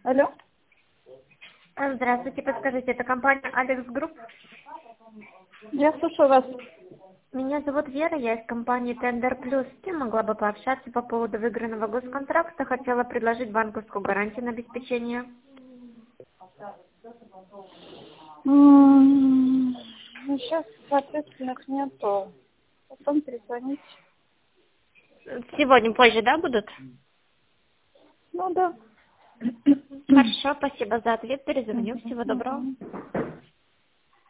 Алло? Здравствуйте, подскажите, это компания Алекс Групп? Я слушаю вас. Меня зовут Вера, я из компании Тендер Плюс. С кем могла бы пообщаться по поводу выигранного госконтракта? Хотела предложить банковскую гарантию на обеспечение. Сейчас соответственных нету. Потом перезвонить. Сегодня позже, да, будут? Ну да. Хорошо, спасибо за ответ. Перезвоню. Всего доброго.